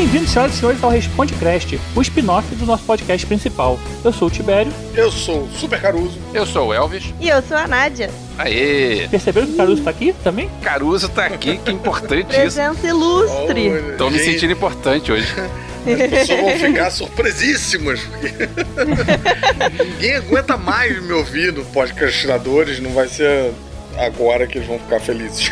Bem-vindos, senhoras e senhores, ao RespondeCast, o spin-off do nosso podcast principal. Eu sou o Tibério. Eu sou o Super Caruso. Eu sou o Elvis. E eu sou a Nádia. Aê! Perceberam que o Caruso tá aqui também? Caruso tá aqui, que importante isso. Presença ilustre. Tô me sentindo importante hoje. As pessoas vão ficar surpresíssimas, porque ninguém aguenta mais me ouvir no podcastinadores, não vai ser agora que eles vão ficar felizes.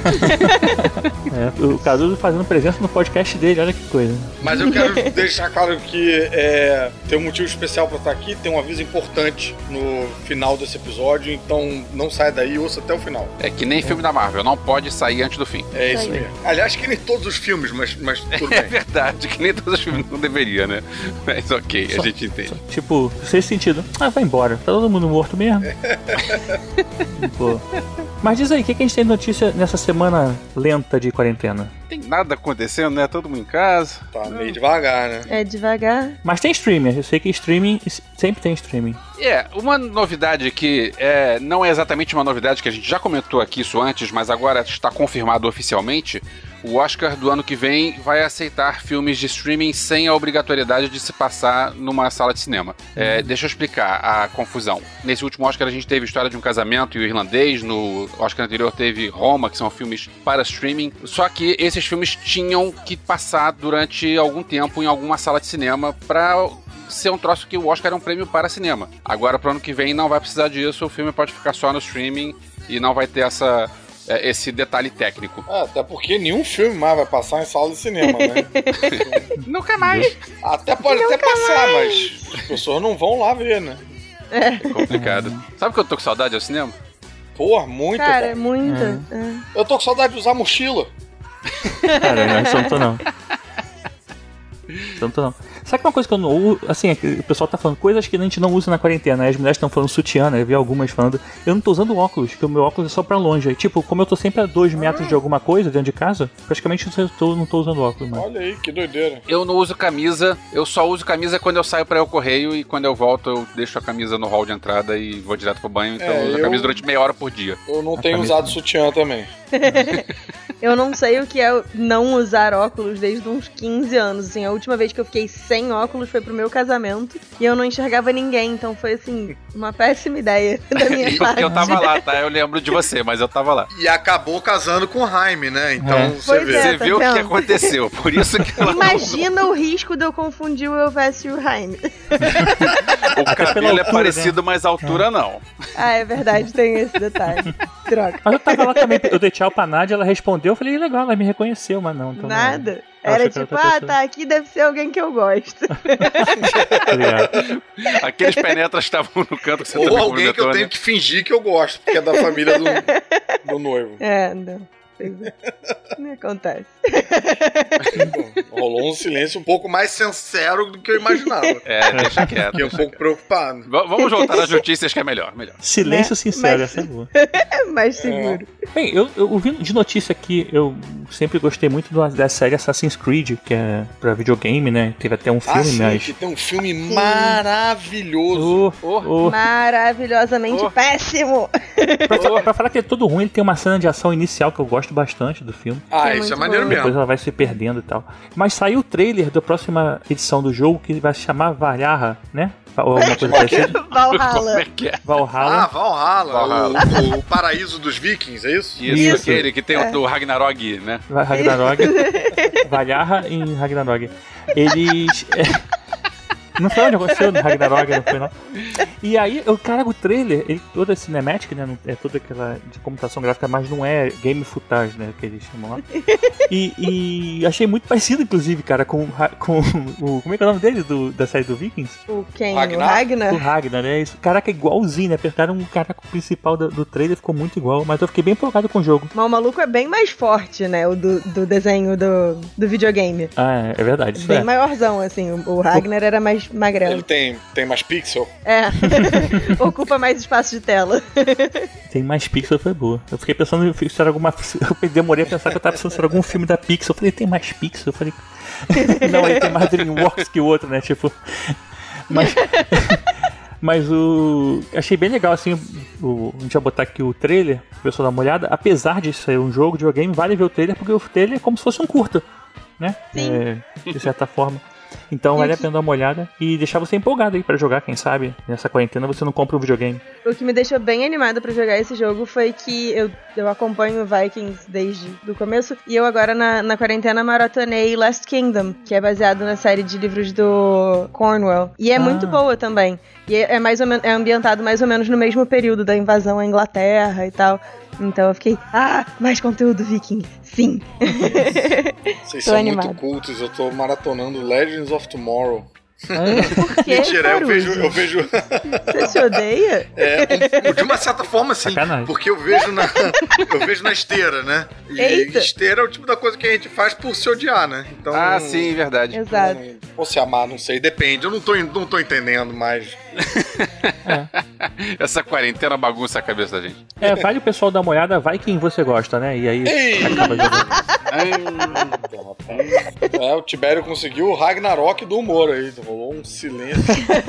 O Caruso fazendo presença no podcast dele, olha que coisa. Mas eu quero deixar claro que tem um motivo especial pra estar aqui, tem um aviso importante no final desse episódio, então não saia daí, ouça até o final. É que nem filme da Marvel, não pode sair antes do fim. É isso mesmo. Aliás, que nem todos os filmes, mas tudo bem. É verdade, que nem todos os filmes não deveria, né? Mas ok, a gente entende. Tipo, sem sentido. Vai embora, tá todo mundo morto mesmo. Pô. Mas diz aí, o que a gente tem de notícia nessa semana lenta de quarentena? Tem nada acontecendo, né? Todo mundo em casa. Tá meio devagar, né? É devagar. Mas tem streaming, eu sei que streaming sempre tem streaming. Uma novidade que não é exatamente uma novidade, que a gente já comentou aqui isso antes, mas agora está confirmado oficialmente. O Oscar do ano que vem vai aceitar filmes de streaming sem a obrigatoriedade de se passar numa sala de cinema. Deixa eu explicar a confusão. Nesse último Oscar a gente teve História de um Casamento e O Irlandês, no Oscar anterior teve Roma, que são filmes para streaming, só que esses filmes tinham que passar durante algum tempo em alguma sala de cinema para ser um troço que o Oscar é um prêmio para cinema. Agora, pro ano que vem, não vai precisar disso, o filme pode ficar só no streaming e não vai ter esse detalhe técnico. Até porque nenhum filme mais vai passar em sala de cinema, né? Nunca mais. Até pode até passar, mas as pessoas não vão lá ver, né? É complicado. Sabe que eu tô com saudade ao cinema? Porra, muita, cara. Muita. Eu tô com saudade de usar mochila. Cara, isso eu não tô não. Sabe que uma coisa que eu não uso, assim, o pessoal tá falando coisas que a gente não usa na quarentena, as mulheres estão falando sutiã, né? Eu vi algumas falando, eu não tô usando óculos, que o meu óculos é só pra longe. Aí, tipo, como eu tô sempre a 2 metros de alguma coisa dentro de casa, praticamente eu não tô usando óculos, mano. Olha aí, que doideira. Eu não uso camisa, eu só uso camisa quando eu saio para o correio e quando eu volto eu deixo a camisa no hall de entrada e vou direto pro banho, então eu uso a camisa durante meia hora por dia. Eu não tenho usado sutiã também. Eu não sei o que é não usar óculos desde uns 15 anos, assim, a última vez que eu fiquei sem óculos foi pro meu casamento e eu não enxergava ninguém, então foi, assim, uma péssima ideia da minha parte. Eu tava lá, tá? Eu lembro de você, mas eu tava lá. E acabou casando com o Jaime, né? Então você Pois vê. Você viu o que aconteceu, por isso que ela Imagina o risco de eu confundir o Elvis e o Jaime. O cabelo é parecido, mas a altura não. Ah, é verdade, tem esse detalhe. Troca. Mas eu tava lá também, eu dei tchau pra Nádia, ela respondeu, eu falei, legal, ela me reconheceu, mas não. Então Nada. Eu Era achei que tipo, era outra pessoa. tá aqui, deve ser alguém que eu gosto. Aqueles penetras estavam no canto que você Ou também alguém que eu comentou, tenho né? que fingir que eu gosto, porque é da família do noivo. Não. Não acontece. Rolou um silêncio um pouco mais sincero do que eu imaginava. Deixa quieto. Fiquei um pouco preocupado. Vamos voltar às notícias que é melhor. Silêncio sincero, Mas- essa é boa. É mais seguro. Bem, eu ouvi de notícia aqui, eu sempre gostei muito da série Assassin's Creed, que é pra videogame, né? Teve até um filme, sim, mas... que tem um filme maravilhoso. Maravilhosamente péssimo. Pra falar que é todo ruim, ele tem uma cena de ação inicial que eu gosto bastante do filme. É Isso é muito maneiro bom. Depois mesmo. ela vai se perdendo e tal. Mas saiu o trailer da próxima edição do jogo, que vai se chamar Valhalla, né? Ou alguma coisa parecida. Como Valhalla. é que é? Valhalla. Valhalla. O paraíso dos vikings, é isso? Isso, aquele que tem o do Ragnarok, né? Ragnarok. Valhalla em Ragnarok. Eles... Não foi onde aconteceu no Ragnarok, não foi não. E aí, o trailer, ele toda cinemática, né? É toda aquela de computação gráfica, mas não é game footage, né? Que eles chamam lá. E achei muito parecido, inclusive, cara, com o... Como é que é o nome dele, da série do Vikings? O quem? Ragnar? O Ragnar? O Ragnar, né? Isso. Caraca, igualzinho, né? Apertaram o cara principal do trailer, ficou muito igual. Mas eu fiquei bem empolgado com o jogo. Mas o maluco é bem mais forte, né? O do desenho do videogame. Ah, é verdade. Isso Bem maiorzão, assim. O Ragnar era mais magrelo. Ele tem mais pixel. É. Ocupa mais espaço de tela. Tem mais Pixel, foi boa. Eu fiquei pensando se era alguma... Eu demorei a pensar que eu tava pensando se era algum filme da Pixel. Eu falei, tem mais Pixel? Eu falei... Não, ele tem mais DreamWorks que o outro, né? Tipo... Mas achei bem legal, assim, a gente vai botar aqui o trailer, o pessoal dá uma olhada. Apesar de ser um jogo de videogame, vale ver o trailer, porque o trailer é como se fosse um curta. né? Sim. De certa forma. Então vale a pena dar uma olhada e deixar você empolgado aí pra jogar, quem sabe nessa quarentena você não compra um videogame. O que me deixou bem animada pra jogar esse jogo foi que eu acompanho Vikings desde o começo e eu agora na quarentena maratonei Last Kingdom, que é baseado na série de livros do Cornwell. E é muito boa também. E é ambientado mais ou menos no mesmo período da invasão à Inglaterra e tal. Então eu fiquei, mais conteúdo viking, sim. Vocês Tô são animada. muito cultos, eu tô maratonando Legends of Tomorrow. Por quê? Mentira, eu Caruso? vejo. Você se odeia? De uma certa forma, sim. Sacanagem. Porque eu vejo na esteira, né? E Eita. esteira é o tipo da coisa que a gente faz por se odiar, né? Então, Sim, verdade. Exato. Ou se amar, não sei, depende. Eu não tô entendendo mais. Essa quarentena bagunça a cabeça da gente. Vale o pessoal dar uma olhada, vai quem você gosta, né? E aí acaba jogando. O Tibério conseguiu o Ragnarok do humor aí. Rolou um silêncio.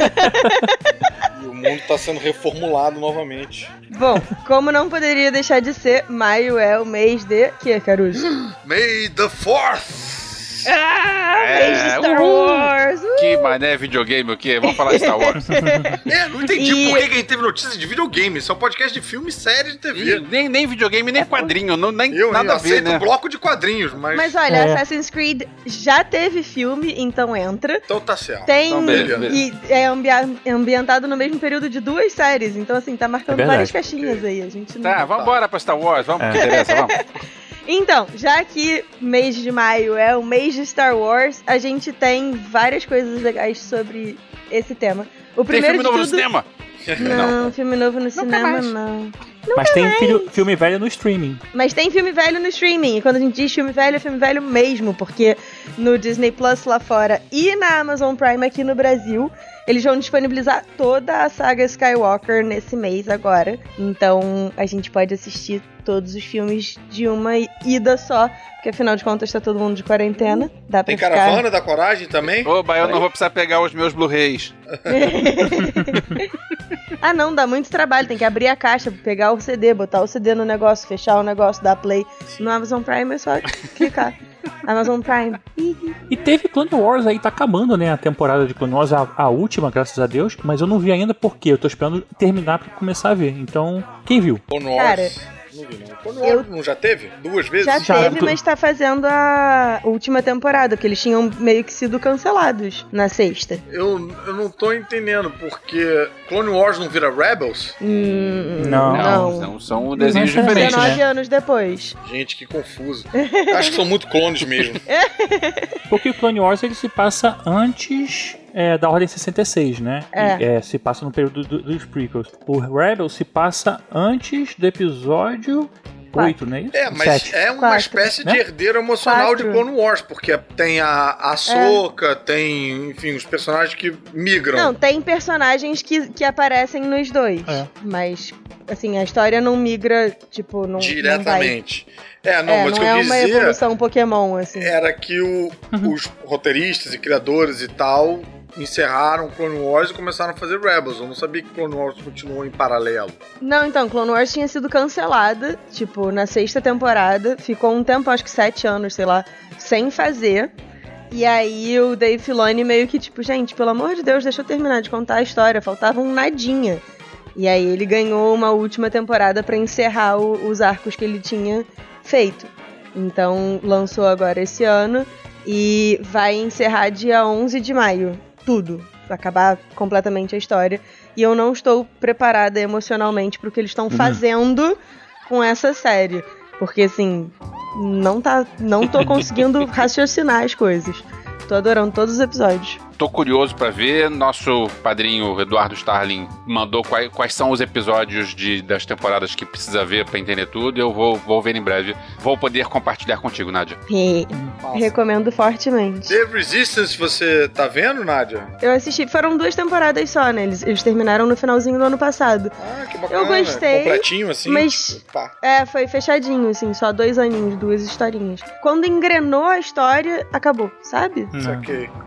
E o mundo tá sendo reformulado novamente. Bom, como não poderia deixar de ser, maio é o mês de... Que, Caruso? May the 4th! Mês de Star Wars! Que mané videogame o quê? Vamos falar de Star Wars. Não entendi por que a gente teve notícia de videogame. Isso é um podcast de filme e série de TV. Nem videogame, nem quadrinho, nem Eu nada a ver, aceito né? bloco de quadrinhos, Mas olha, Assassin's Creed já teve filme, então entra. Então tá certo. Tem. Então, beleza. E é ambientado no mesmo período de 2 séries. Então, assim, tá marcando verdade. várias caixinhas aí. A gente não... Tá, vambora pra Star Wars, vamos, que interessa, vamos. Então, já que mês de maio é o mês de Star Wars, a gente tem várias coisas legais sobre esse tema. O Tem primeiro filme novo de no tudo... cinema? Não, filme novo no cinema mais. não. Mas tem filme velho no streaming. Mas tem filme velho no streaming. E quando a gente diz filme velho, é filme velho mesmo. Porque no Disney Plus lá fora e na Amazon Prime aqui no Brasil, eles vão disponibilizar toda a saga Skywalker nesse mês agora. Então a gente pode assistir todos os filmes de uma ida só. Porque afinal de contas tá todo mundo de quarentena. Dá pra Tem ficar... Caravana da Coragem também? Oba, eu não vou precisar pegar os meus Blu-rays. Não, dá muito trabalho. Tem que abrir a caixa, pegar o CD, botar o CD no negócio, fechar o negócio, dar play. No Amazon Prime é só clicar. Amazon Prime. E teve Clone Wars aí, tá acabando, né? A temporada de Clone Wars, a última, graças a Deus. Mas eu não vi ainda porque eu tô esperando terminar pra começar a ver. Então, quem viu? Clone Wars. Cara, Não vi, não. Clone Wars não já teve? 2 vezes? já Já, teve, mas tá fazendo a última temporada, porque eles tinham meio que sido cancelados na sexta. Eu não tô entendendo, porque Clone Wars não vira Rebels? Não. São desenhos Não, diferentes, 19 né? anos depois. Gente, que confuso. Acho que são muito clones mesmo. Porque o Clone Wars ele se passa antes da Ordem 66, né? Se passa no período dos prequels. O Rebels se passa antes do episódio 8, não é isso? Mas 7. é uma 4, espécie né? de herdeiro emocional 4. de Clone Wars, porque tem a Ahsoka, tem, enfim, os personagens que migram. Não, tem personagens que aparecem nos dois. Mas, assim, a história não migra, tipo, não Diretamente. Não Mas o que não eu é quis uma dizer evolução Pokémon, assim. era que os roteiristas e criadores e tal encerraram Clone Wars e começaram a fazer Rebels. Eu não sabia que Clone Wars continuou em paralelo. Não, então, Clone Wars tinha sido cancelada, tipo, na sexta temporada. Ficou um tempo, acho que 7 anos, sei lá, sem fazer. E aí o Dave Filoni meio que, tipo, gente, pelo amor de Deus, deixa eu terminar de contar a história. Faltava um nadinha. E aí ele ganhou uma última temporada pra encerrar os arcos que ele tinha feito. Então lançou agora esse ano e vai encerrar dia 11 de maio. Tudo. Vai acabar completamente a história. E eu não estou preparada emocionalmente pro que eles estão fazendo com essa série. Porque, assim, não tô conseguindo raciocinar as coisas. Tô adorando todos os episódios. Tô curioso pra ver. Nosso padrinho Eduardo Starling mandou quais são os episódios das temporadas que precisa ver pra entender tudo. Eu vou ver em breve. Vou poder compartilhar contigo, Nádia. Recomendo fortemente. The Resistance, você tá vendo, Nádia? Eu assisti, foram 2 temporadas só, né? Eles terminaram no finalzinho do ano passado. Ah, que bacana. Eu gostei, Completinho, assim? mas- Tá. Foi fechadinho, assim, só 2 aninhos, 2 historinhas. Quando engrenou a história, acabou, sabe? Saquei.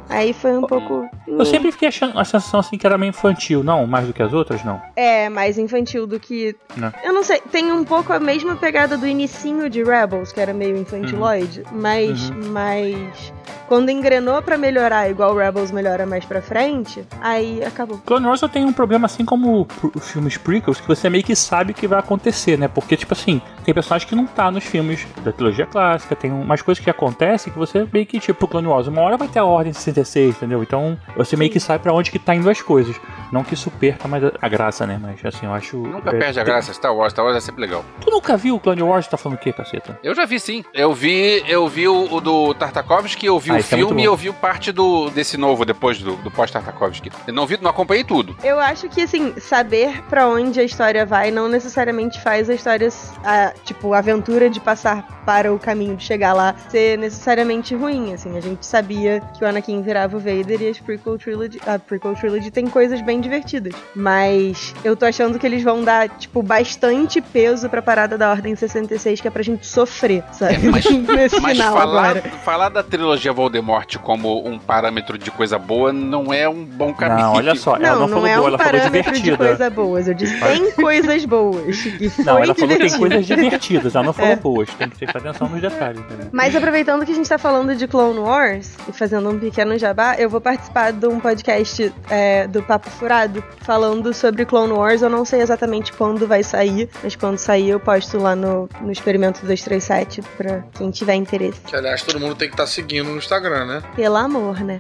Aí foi um pouco... Eu sempre fiquei achando a sensação assim que era meio infantil, não? Mais do que as outras, não? É, mais infantil do que... Não. Eu não sei, tem um pouco a mesma pegada do inicinho de Rebels, que era meio infantiloide, mas quando engrenou pra melhorar, igual o Rebels melhora mais pra frente, aí acabou. Clone Wars tem um problema assim como os filmes prequels, que você meio que sabe o que vai acontecer, né? Porque, tipo assim, tem personagem que não tá nos filmes da trilogia clássica, tem umas coisas que acontecem que você meio que, tipo, Clone Wars, uma hora vai ter a Ordem 66, entendeu? Então, você meio que sabe pra onde que tá indo as coisas. Não que isso perca mais a graça, né? Mas, assim, eu acho... Nunca perde a graça, Star Wars é sempre legal. Tu nunca viu o Clone Wars? Tá falando o quê, caceta? Eu já vi, sim. Eu vi o do Tartakovsky, eu vi o filme e eu vi parte desse novo, depois do pós-Tartakovsky. Eu não acompanhei tudo. Eu acho que, assim, saber pra onde a história vai não necessariamente faz a história, tipo, a aventura de passar para o caminho de chegar lá ser necessariamente ruim, assim. A gente sabia que o Anakin virava o Vader e a Prequel Trilogy tem coisas bem divertidas. Mas eu tô achando que eles vão dar, tipo, bastante peso pra parada da Ordem 66, que é pra gente sofrer, sabe? Mas final falar da trilogia Voldemort como um parâmetro de coisa boa não é um bom caminho. Não, olha só, ela não falou é boa, um ela falou divertida. De coisas boas, eu disse tem coisas boas. Não, ela falou que tem coisas divertidas, ela não falou boas, tem que prestar atenção nos detalhes, entendeu? Mas aproveitando que a gente tá falando de Clone Wars, e fazendo um pequeno jabá, eu vou participar de um podcast do Papo Furado, falando sobre Clone Wars. Eu não sei exatamente quando vai sair, mas quando sair eu posto lá no Experimento 237 pra quem tiver interesse. Que, aliás, todo mundo tem que estar seguindo no Instagram, né? Pelo amor, né?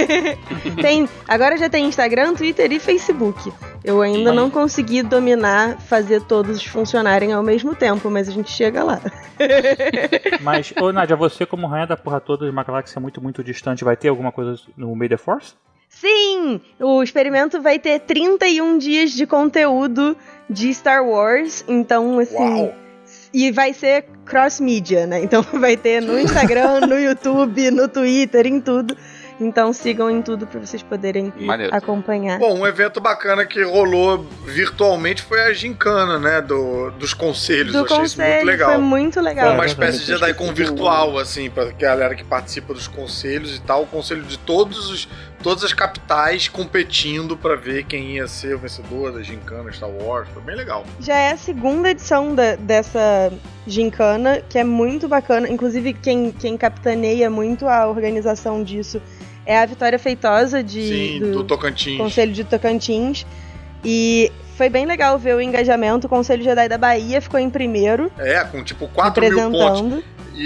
Agora já tem Instagram, Twitter e Facebook. Eu ainda não consegui dominar, fazer todos funcionarem ao mesmo tempo, mas a gente chega lá. Mas, ô Nádia, você como rainha da porra toda de uma galáxia muito, muito distante, vai ter alguma coisa no May the Force? Sim! O experimento vai ter 31 dias de conteúdo de Star Wars, então, assim... Uau. E vai ser cross-mídia, né? Então vai ter no Instagram, no YouTube, no Twitter, em tudo. Então sigam em tudo pra vocês poderem acompanhar. Bom, um evento bacana que rolou virtualmente foi a gincana, né? Dos conselhos. Eu achei isso muito legal. Foi muito legal. Foi uma espécie de JediCon virtual, assim, pra galera que participa dos conselhos e tal. O conselho de todas as capitais competindo pra ver quem ia ser o vencedor da gincana Star Wars. Foi bem legal. Já é a segunda edição dessa gincana, que é muito bacana. Inclusive, quem capitaneia muito a organização disso é a Vitória Feitosa do Tocantins. Conselho de Tocantins. E foi bem legal ver o engajamento. O Conselho Jedi da Bahia ficou em primeiro. Com tipo 4 mil pontos.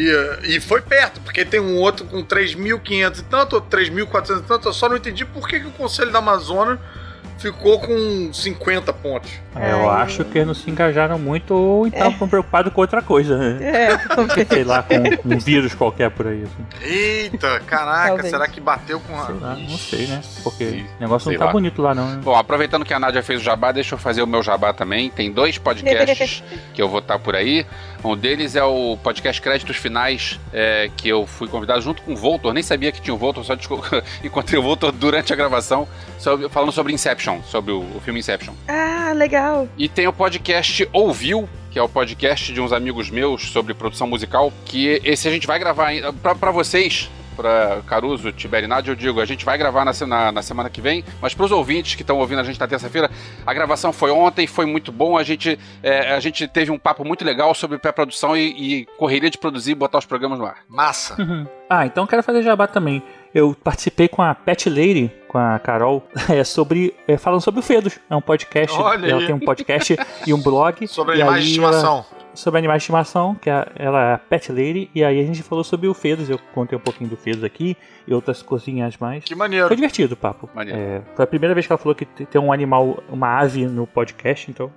E foi perto, porque tem um outro com 3.500 e tanto, 3.400 e tanto. Eu só não entendi por que o Conselho da Amazônia ficou com 50 pontos. Eu acho que eles não se engajaram muito ou então estavam preocupados com outra coisa, né? Sei lá, com um vírus qualquer por aí. Assim. Eita, caraca, Talvez. Será que bateu com a... Sei lá, não sei, né? Porque o negócio não tá bonito lá, não. Né? Bom, aproveitando que a Nádia fez o jabá, deixa eu fazer o meu jabá também. Tem 2 podcasts que eu vou estar por aí. Um deles é o podcast Créditos Finais, que eu fui convidado junto com o Voltor. Nem sabia que tinha o Voltor, só encontrei o Voltor durante a gravação, falando sobre Inception, sobre o filme Inception. Ah, legal. E tem o podcast Ouviu, que é o podcast de uns amigos meus sobre produção musical, que esse a gente vai gravar ainda pra vocês, pra Caruso, Tibério e Nádia, eu digo, a gente vai gravar na semana que vem, mas pros ouvintes que estão ouvindo a gente na terça-feira, a gravação foi ontem, foi muito bom, a gente teve um papo muito legal sobre pré-produção e correria de produzir e botar os programas no ar. Massa! Então quero fazer jabá também. Eu participei com a Pet Lady, com a Carol, falando sobre o Fedos. É um podcast. Olha ela aí. tem um podcast e um blog. Sobre animais de estimação. Sobre animais de estimação, que ela é a Pet Lady. E aí a gente falou sobre o Fedos. Eu contei um pouquinho do Fedos aqui e outras coisinhas mais. Que maneiro. Foi divertido o papo. Foi a primeira vez que ela falou que tem um animal, uma ave no podcast, então...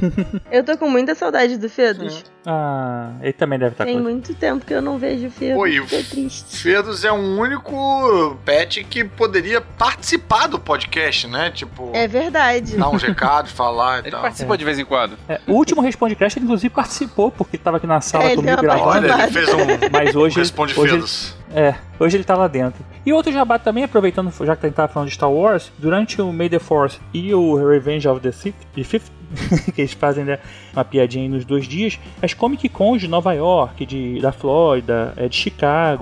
Eu tô com muita saudade do Fedos. Ele também deve estar Tem muito tempo que eu não vejo o Fedos. Oi, Tô triste. Fedos é um único pet que poderia participar do podcast, né? Tipo, É verdade. dar uns recados, falar e Ele tal. participa de vez em quando. O último Respondecast, ele inclusive participou, porque ele tava aqui na sala Ele comigo deu uma gravando. Olha, ele fez Mas hoje Responde hoje Fedos. hoje ele tá lá dentro. E outro jabá também, aproveitando, já que a gente tava falando de Star Wars, durante o May the Force e o Revenge of the Fifth, que eles fazem, né, uma piadinha aí nos 2 dias, as Comic Cons de Nova York, da Flórida, de Chicago,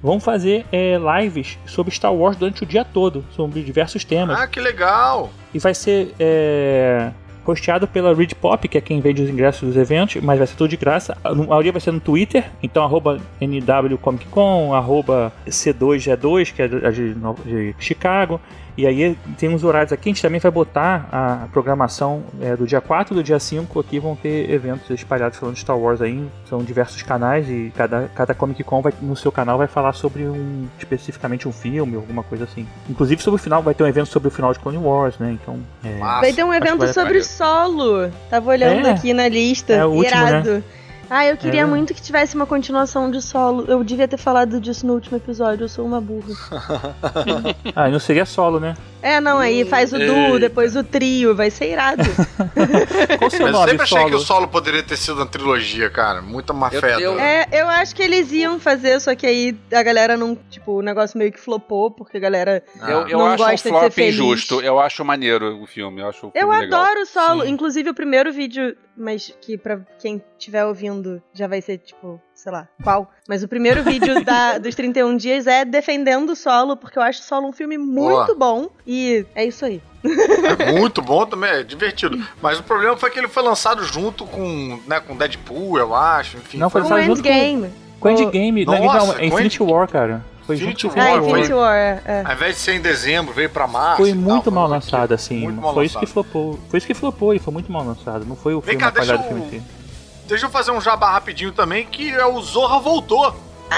vão fazer lives sobre Star Wars durante o dia todo, sobre diversos temas. Ah, que legal! E vai ser hosteado pela Reed Pop, que é quem vende os ingressos dos eventos, mas vai ser tudo de graça. A maioria vai ser no Twitter, então @NWComicCon, @C2G2, que é de Chicago. E aí tem uns horários aqui, a gente também vai botar a programação do dia 4 e do dia 5, aqui vão ter eventos espalhados falando de Star Wars aí, são diversos canais e cada Comic Con no seu canal vai falar sobre especificamente um filme, alguma coisa assim. Inclusive sobre o final, vai ter um evento sobre o final de Clone Wars, né, então... vai ter um evento sobre Solo, tava olhando aqui na lista, é o último, irado. né? Eu queria muito que tivesse uma continuação de Solo. Eu devia ter falado disso no último episódio, eu sou uma burra. E não seria Solo, né? Não, aí faz o duo, depois o trio, vai ser irado. Qual o seu Mas nome, eu sempre achei Solo? que o Solo poderia ter sido uma trilogia, cara. Muita má fé. Eu acho que eles iam fazer, só que aí a galera não... Tipo, o negócio meio que flopou, porque a galera eu não acho gosta um flop de ser feliz. injusto. Eu acho maneiro o filme. Eu adoro o Solo. Sim. Inclusive, o primeiro vídeo, mas que pra quem estiver ouvindo já vai ser, tipo, sei lá, qual. Mas o primeiro vídeo dos 31 dias é defendendo o Solo, porque eu acho o Solo um filme muito bom. E é isso aí. É muito bom também, é divertido. Mas o problema foi que ele foi lançado junto com Deadpool, eu acho. Enfim, Não, foi com o lançado junto Endgame. com Endgame. Nossa, É Infinity War, cara. Foi Infinity junto War, com Infinity War, Ao invés de ser em dezembro, veio pra março. Foi muito mal lançado, assim. Muito mal Foi lançado. isso que flopou. Foi isso que flopou e foi muito mal lançado. Não foi o filme apagado do filme inteiro. Deixa eu fazer um jabá rapidinho também, que o Zorra voltou.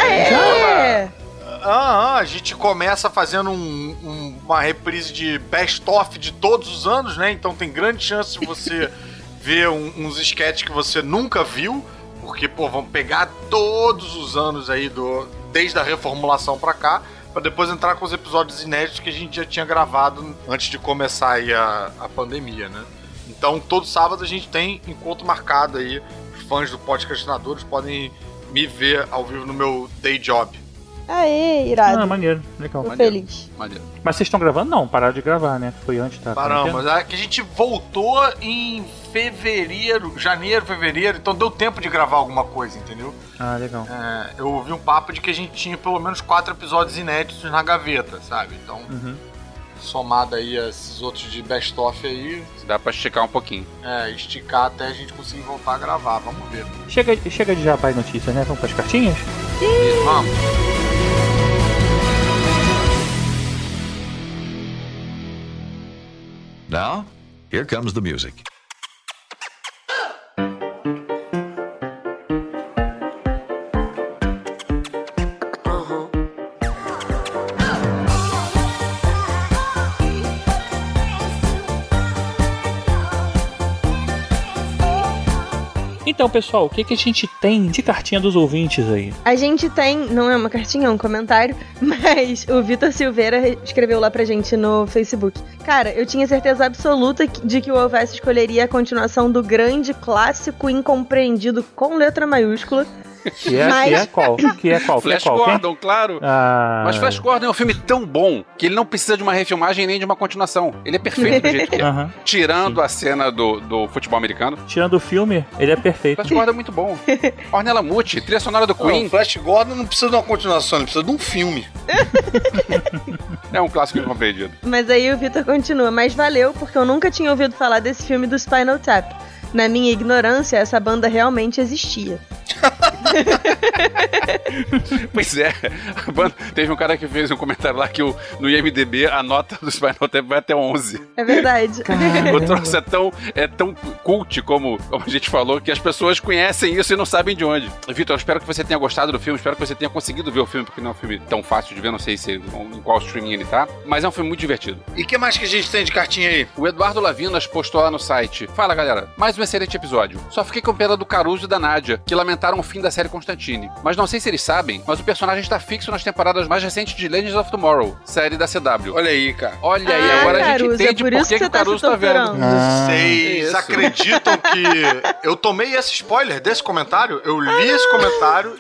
A gente começa fazendo uma reprise de best-of de todos os anos, né? Então tem grande chance de você ver uns sketches que você nunca viu, porque, vamos pegar todos os anos aí, desde a reformulação pra cá, pra depois entrar com os episódios inéditos que a gente já tinha gravado antes de começar aí a pandemia, né? Então, todo sábado a gente tem encontro marcado aí. Os fãs do Podcastinadores podem me ver ao vivo no meu day job. Aê, irado. Maneiro, legal. Tô feliz. Maneiro. Mas vocês estão gravando? Não, pararam de gravar, né? Foi antes da Paramos, que a gente voltou em janeiro, fevereiro, então deu tempo de gravar alguma coisa, entendeu? Legal. Eu ouvi um papo de que a gente tinha pelo menos 4 episódios inéditos na gaveta, sabe? Então, somado aí a esses outros de best-of aí... Dá pra esticar um pouquinho. Esticar até a gente conseguir voltar a gravar, vamos ver. Chega de jabá e notícias, né? Vamos para as cartinhas? Vamos. Now, here comes the music. Então, pessoal, o que a gente tem de cartinha dos ouvintes aí? A gente tem, não é uma cartinha, é um comentário, mas o Vitor Silveira escreveu lá pra gente no Facebook. Cara, eu tinha certeza absoluta de que o Alves escolheria a continuação do grande clássico incompreendido com letra maiúscula. Que é qual? Flash Gordon, claro. Mas Flash Gordon é um filme tão bom que ele não precisa de uma refilmagem nem de uma continuação. Ele é perfeito do jeito que é. Tirando a cena do futebol americano. Tirando o filme, ele é perfeito. Flash Gordon é muito bom. Ornella Muti, trilha sonora do Queen. Flash Gordon não precisa de uma continuação, ele precisa de um filme. É um clássico incompreendido. Mas aí o Vitor continua. Mas valeu, porque eu nunca tinha ouvido falar desse filme do Spinal Tap. Na minha ignorância, essa banda realmente existia. Pois é, teve um cara que fez um comentário lá que no IMDB a nota do Spinal Tap vai até 11. É verdade. O troço é tão cult, como a gente falou, que as pessoas conhecem isso e não sabem de onde. Vitor, eu espero que você tenha gostado do filme, espero que você tenha conseguido ver o filme, porque não é um filme tão fácil de ver, não sei em qual streaming ele tá, mas é um filme muito divertido. E o que mais que a gente tem de cartinha aí? O Eduardo Lavinas postou lá no site: fala galera, mais um excelente episódio. Só fiquei com pena do Caruso e da Nádia, que lamentaram o fim da série Constantine. Mas não sei se eles sabem, mas o personagem está fixo nas temporadas mais recentes de Legends of Tomorrow, série da CW. Olha aí, cara. Olha aí, agora a gente entende por que o Caruso tá vendo. Vocês acreditam que eu tomei esse spoiler desse comentário? Eu li esse comentário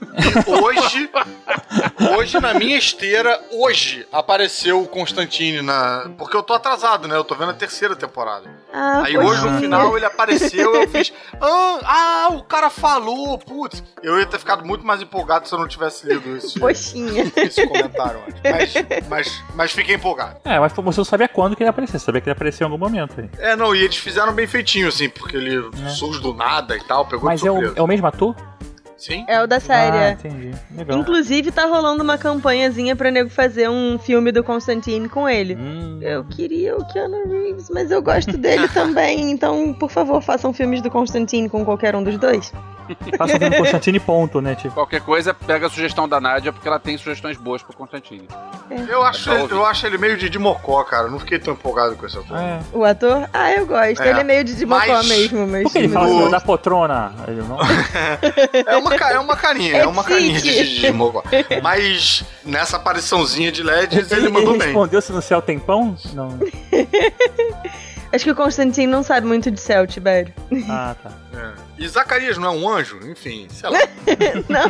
e hoje na minha esteira, apareceu o Constantine porque eu tô atrasado, né? Eu tô vendo a 3ª temporada. Aí hoje no final ele apareceu, eu fiz, o cara falou, putz. Eu ia ter ficado muito mais empolgado se eu não tivesse lido esse comentário antes. Mas fiquei empolgado. Mas você não sabia quando que ele ia aparecer, você sabia que ele ia aparecer em algum momento. Aí. E eles fizeram bem feitinho, assim, porque ele surge do nada e tal, pegou de surpresa. Mas é o mesmo ator? Sim. É o da série. Entendi. Legal. Inclusive, tá rolando uma campanhazinha pra nego fazer um filme do Constantine com ele. Eu queria o Keanu Reeves, mas eu gosto dele também. Então, por favor, façam filmes do Constantine com qualquer um dos dois. Façam filme do Constantine, ponto, né? Tipo. Qualquer coisa, pega a sugestão da Nádia, porque ela tem sugestões boas pro Constantine. Eu acho ele meio Didi Mocó, cara. Não fiquei tão empolgado com esse ator. O ator? Eu gosto. Ele é meio Didi Mocó mesmo. Mas por que ele fala assim, da poltrona? Ele não... é uma carinha. É uma carinha de Didi Mocó. Mas nessa apariçãozinha de LEDs, ele mandou bem. Ele respondeu se no céu tem pão? Não. Acho que o Constantine não sabe muito de céu, Tibério. Tá. E Zacarias não é um anjo? Enfim, sei lá. Não.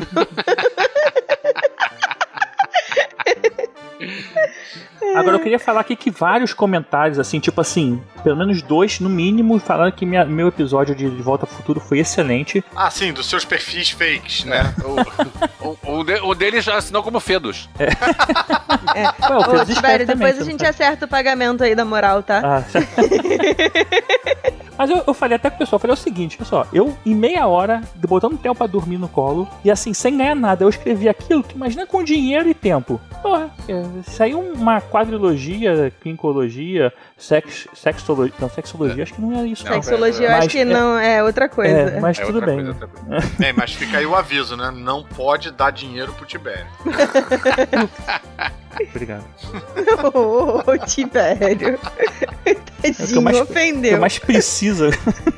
Agora eu queria falar aqui que vários comentários, assim, tipo assim, pelo menos 2 no mínimo, falaram que meu episódio de Volta ao Futuro foi excelente. Sim, dos seus perfis fakes, né? O dele já assinou como Fedos. Ô, Tibério, depois a gente acerta o pagamento aí da moral, tá? Mas eu falei até com o pessoal, falei o seguinte, pessoal, eu em meia hora, botando o Theo pra dormir no colo, e assim, sem ganhar nada, eu escrevi aquilo, tu imagina com dinheiro e tempo. Porra, saiu uma quadrilogia, quincologia, sexologia, acho que não é isso. Sexologia eu acho que não, é outra coisa. Mas tudo bem. Mas fica aí o aviso, né? Não pode dar dinheiro pro Tibério. Obrigado. Tibério. Tadinho, ofendeu. O que eu mais precisa.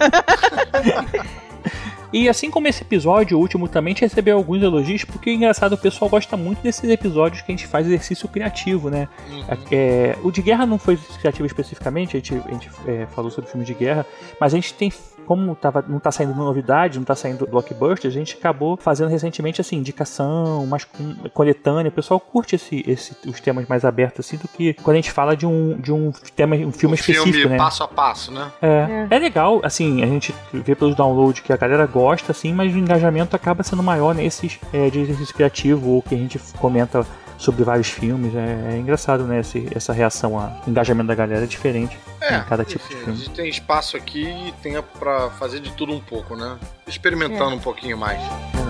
E assim como esse episódio, o último, também te recebeu alguns elogios, porque engraçado, o pessoal gosta muito desses episódios que a gente faz exercício criativo, né? O de guerra não foi criativo especificamente, a gente falou sobre filmes de guerra, mas a gente tem, como não tá saindo novidade, não tá saindo blockbuster, a gente acabou fazendo recentemente assim, indicação, mais coletânea. O pessoal curte os temas mais abertos assim, do que quando a gente fala de um tema, um filme específico, filme, né? passo a passo, né? É legal, assim, a gente vê pelos downloads que a galera gosta, assim, mas o engajamento acaba sendo maior nesses de exercício criativo, ou que a gente comenta sobre vários filmes. É engraçado, né? Essa reação ao engajamento da galera é diferente em cada tipo de filme. A gente tem espaço aqui e tem pra fazer de tudo um pouco, né? Experimentando um pouquinho mais.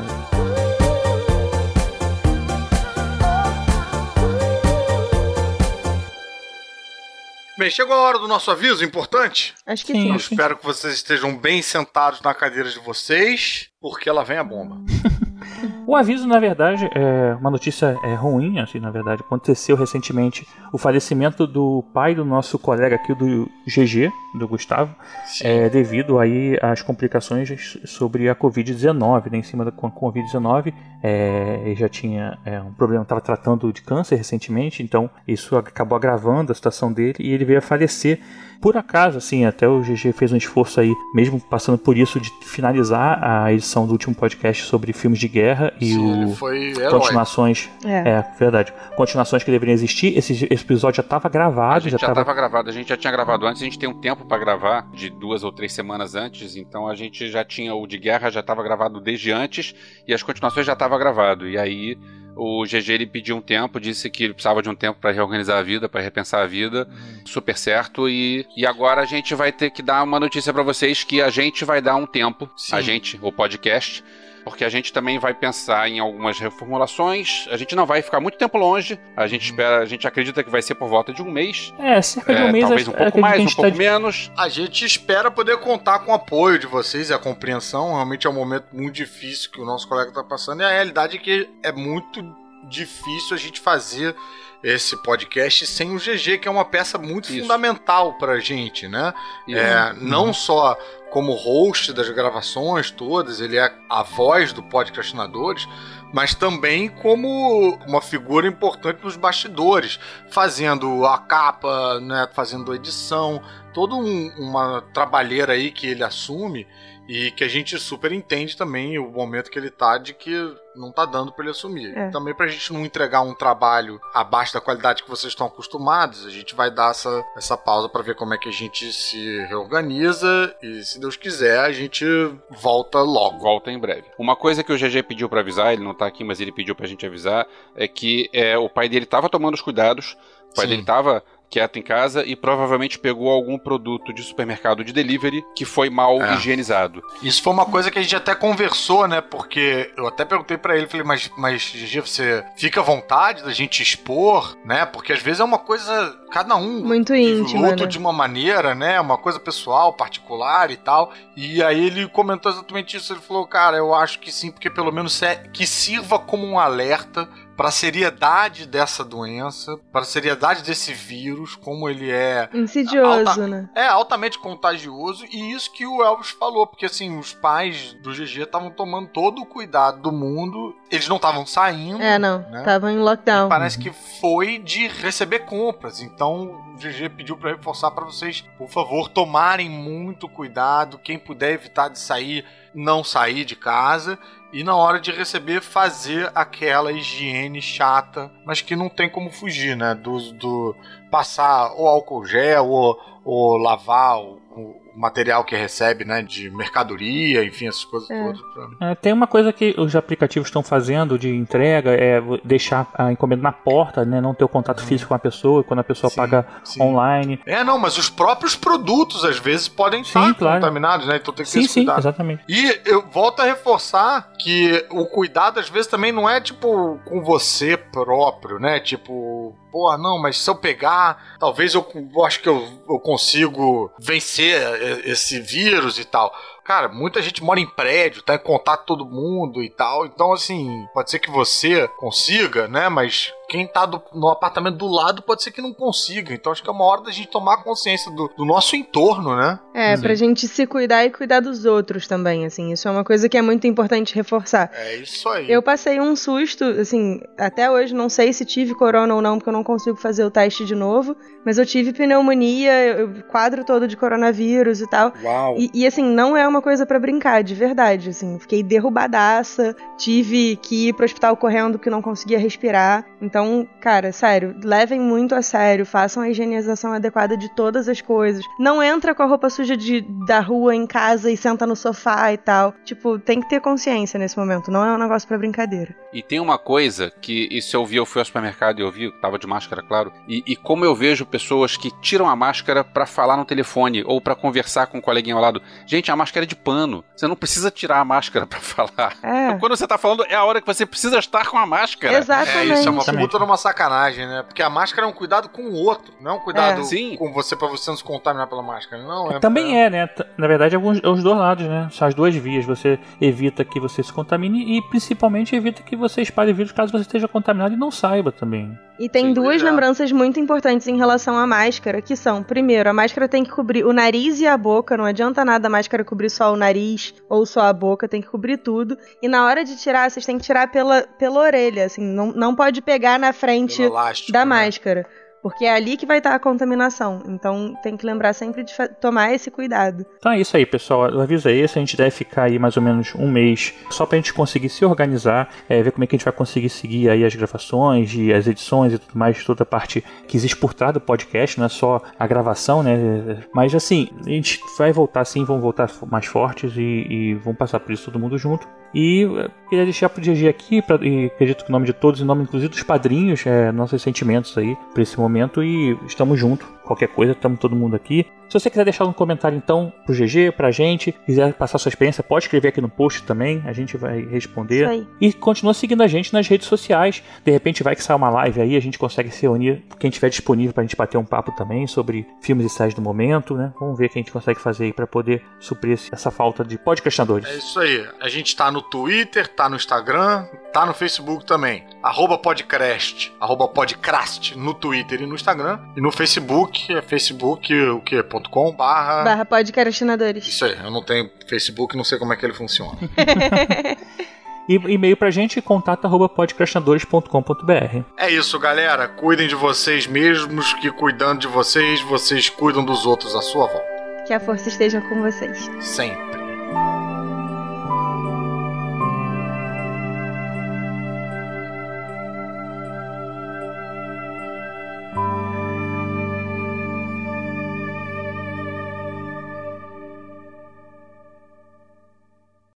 Bem, chegou a hora do nosso aviso importante? Acho que sim. Eu espero que vocês estejam bem sentados na cadeira de vocês, porque lá vem a bomba. O aviso, na verdade, é uma notícia ruim, assim, na verdade. Aconteceu recentemente o falecimento do pai do nosso colega aqui, do GG, do Gustavo, devido aí às complicações sobre a Covid-19, né, em cima da Covid-19. Ele já tinha um problema, estava tratando de câncer recentemente, então isso acabou agravando a situação dele e ele veio a falecer. Por acaso, assim, até o GG fez um esforço aí, mesmo passando por isso, de finalizar a edição do último podcast sobre filmes de guerra e ele foi continuações. Verdade. Continuações que deveriam existir. Esse episódio já estava gravado. A gente já estava gravado, a gente já tinha gravado antes, a gente tem um tempo para gravar, de 2 ou 3 semanas antes, então a gente já tinha o de guerra, já estava gravado desde antes, e as continuações já estavam gravado. E aí o GG ele pediu um tempo, disse que ele precisava de um tempo para reorganizar a vida, para repensar a vida, super certo, e agora a gente vai ter que dar uma notícia para vocês que a gente vai dar um tempo, o podcast, porque a gente também vai pensar em algumas reformulações, a gente não vai ficar muito tempo longe, a gente acredita que vai ser por volta de um mês. Cerca de um mês. Talvez um pouco mais, um pouco menos. A gente espera poder contar com o apoio de vocês e a compreensão. Realmente é um momento muito difícil que o nosso colega está passando, e a realidade é que é muito difícil a gente fazer esse podcast sem o GG, que é uma peça muito fundamental pra gente, né? Não só como host das gravações todas, ele é a voz do Podcastinadores, mas também como uma figura importante nos bastidores, fazendo a capa, né, fazendo a edição, toda uma trabalheira aí que ele assume e que a gente super entende também o momento que ele tá de que não tá dando pra ele assumir. Também pra gente não entregar um trabalho abaixo da qualidade que vocês estão acostumados, a gente vai dar essa pausa pra ver como é que a gente se reorganiza e, se Deus quiser, a gente volta logo. Volta em breve. Uma coisa que o GG pediu pra avisar, ele não tá aqui, mas ele pediu pra gente avisar, é que o pai dele tava tomando os cuidados, o pai dele tava quieto em casa e provavelmente pegou algum produto de supermercado de delivery que foi mal higienizado. Isso foi uma coisa que a gente até conversou, né? Porque eu até perguntei pra ele, falei, mas GG, você fica à vontade da gente expor, né? Porque às vezes é uma coisa, cada um muito íntima, luto, né? De uma maneira, né? Uma coisa pessoal, particular e tal. E aí ele comentou exatamente isso. Ele falou, cara, eu acho que sim, porque pelo menos que sirva como um alerta para a seriedade dessa doença, para a seriedade desse vírus, como ele é insidioso, né? É altamente contagioso, e isso que o Elvis falou, porque assim, os pais do GG estavam tomando todo o cuidado do mundo, eles não estavam saindo. Estavam em lockdown. E parece que foi de receber compras, então o GG pediu para reforçar para vocês, por favor, tomarem muito cuidado, quem puder evitar de sair, não sair de casa. E na hora de receber, fazer aquela higiene chata, mas que não tem como fugir, né? Do passar ou álcool gel ou lavar o material que recebe, né? De mercadoria, enfim, essas coisas todas. Tem uma coisa que os aplicativos estão fazendo de entrega, é deixar a encomenda na porta, né? Não ter o contato físico com a pessoa, quando a pessoa paga online. Mas os próprios produtos, às vezes, podem estar contaminados, né? Então tem que ter esse cuidado. Sim, exatamente. E eu volto a reforçar que o cuidado, às vezes, também não é, tipo, com você próprio, né? Tipo, não, mas se eu pegar, talvez eu acho que eu consigo vencer esse vírus e tal. Cara, muita gente mora em prédio, tá em contato com todo mundo e tal. Então, assim, pode ser que você consiga, né? Mas quem tá no apartamento do lado pode ser que não consiga. Então, acho que é uma hora da gente tomar consciência do nosso entorno, né? Pra gente se cuidar e cuidar dos outros também, assim. Isso é uma coisa que é muito importante reforçar. É isso aí. Eu passei um susto, assim, até hoje não sei se tive corona ou não, porque eu não consigo fazer o teste de novo. Mas eu tive pneumonia, quadro todo de coronavírus e tal. Uau. E assim, não é uma coisa pra brincar, de verdade, assim. Fiquei derrubadaça, tive que ir pro hospital correndo que não conseguia respirar. Então, cara, sério, levem muito a sério, façam a higienização adequada de todas as coisas. Não entra com a roupa suja da rua em casa e senta no sofá e tal. Tipo, tem que ter consciência nesse momento, não é um negócio pra brincadeira. E tem uma coisa que, isso eu fui ao supermercado e eu vi, tava de máscara, claro, e como eu vejo pessoas que tiram a máscara pra falar no telefone ou pra conversar com um coleguinha ao lado. Gente, a máscara é de pano, você não precisa tirar a máscara pra falar. Então, quando você tá falando, é a hora que você precisa estar com a máscara. Exatamente. Isso é uma puta numa sacanagem, né? Porque a máscara é um cuidado com o outro, não é um cuidado com você pra você não se contaminar pela máscara. Não, também né? Na verdade, é os dois lados, né? São as duas vias. Você evita que você se contamine e, principalmente, evita que você espalhe vírus caso você esteja contaminado e não saiba também. E tem duas lembranças muito importantes em relação à máscara, que são, primeiro, a máscara tem que cobrir o nariz e a boca, não adianta nada a máscara cobrir só o nariz ou só a boca, tem que cobrir tudo. E na hora de tirar, vocês têm que tirar pela orelha, assim, não pode pegar na frente elástico, da máscara. Porque é ali que vai estar a contaminação. Então tem que lembrar sempre de tomar esse cuidado. Então é isso aí, pessoal. O aviso é esse. A gente deve ficar aí mais ou menos um mês só pra gente conseguir se organizar, ver como é que a gente vai conseguir seguir aí as gravações e as edições e tudo mais, toda a parte que existe por trás do podcast, não é só a gravação, né? Mas assim, a gente vai voltar sim, vamos voltar mais fortes e vamos passar por isso todo mundo junto. E queria deixar pro GG aqui, e acredito que o nome de todos, em nome inclusive dos padrinhos, nossos sentimentos aí pra esse momento, e estamos juntos. Qualquer coisa, estamos todo mundo aqui. Se você quiser deixar um comentário então pro GG, pra gente, quiser passar sua experiência, pode escrever aqui no post também, a gente vai responder. Isso aí. E continua seguindo a gente nas redes sociais. De repente vai que sai uma live aí, a gente consegue se reunir, quem estiver disponível pra gente bater um papo também sobre filmes e séries do momento, né? Vamos ver o que a gente consegue fazer aí pra poder suprir essa falta de podcastinadores. É isso aí. A gente tá no Twitter, tá no Instagram, tá no Facebook também. @podcast, @podcast no Twitter e no Instagram. E no Facebook, facebook.com/podcastinadores. Isso aí, eu não tenho Facebook, não sei como é que ele funciona. E e-mail pra gente, contato@podcastinadores.com.br. É isso, galera. Cuidem de vocês mesmos, que cuidando de vocês, vocês cuidam dos outros à sua volta. Que a força esteja com vocês. Sempre.